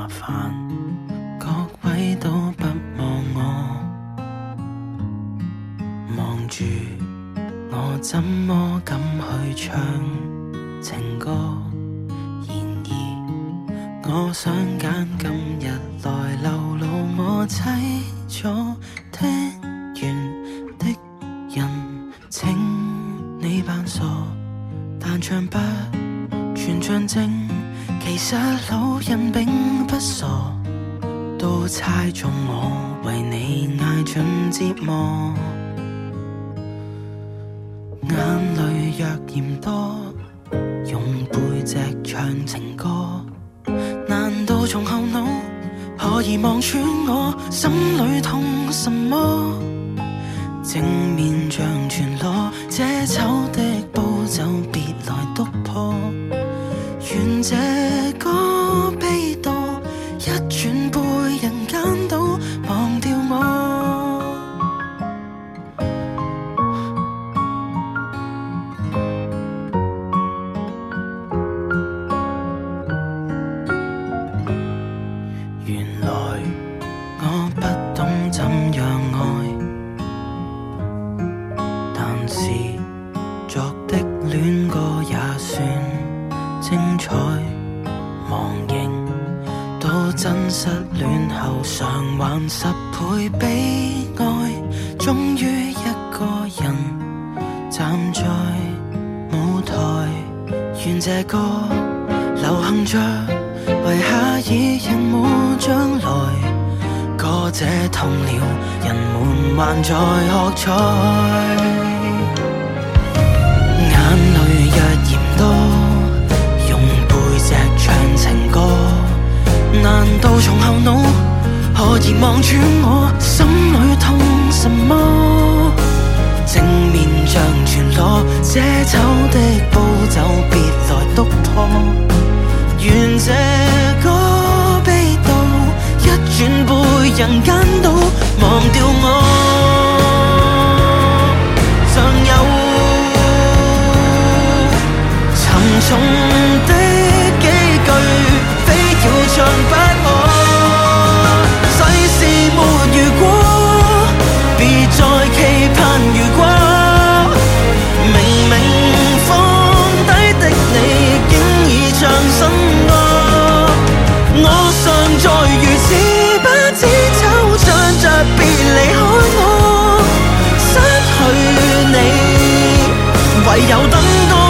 烦，各位都不望我，望住我怎麼敢去唱情歌？然而我想揀今日來流露我凄楚聽完的人，請你扮傻，但唱不全像正。其實老人並不傻，都猜中我為你捱盡折磨。眼淚若嫌多，用背脊唱情歌，難道從後腦可以望穿我心裏痛什麼？正面像全裸，這醜的步驟別來督破。願這歌悲到一轉背人間都忘掉我。原來我不懂怎樣愛，但是作的戀歌也算精彩，忘形到真失戀後償還10倍悲哀。終於一個人站在舞台，願這歌流行着，為下一人冇將來。歌這痛了，人們還在喝彩。眼淚若嫌多，唱情歌，難道從後腦可以望穿我心裏痛什麼？正面像全裸，這醜的步驟別來督破。願這歌悲到一轉背人間都忘掉我。尚有沉重的非要唱不可，世事沒如果，別再期盼如果。明明放低的你，竟已唱新歌。我尚在如此不知惆悵着別離開我，失去你，唯有等多。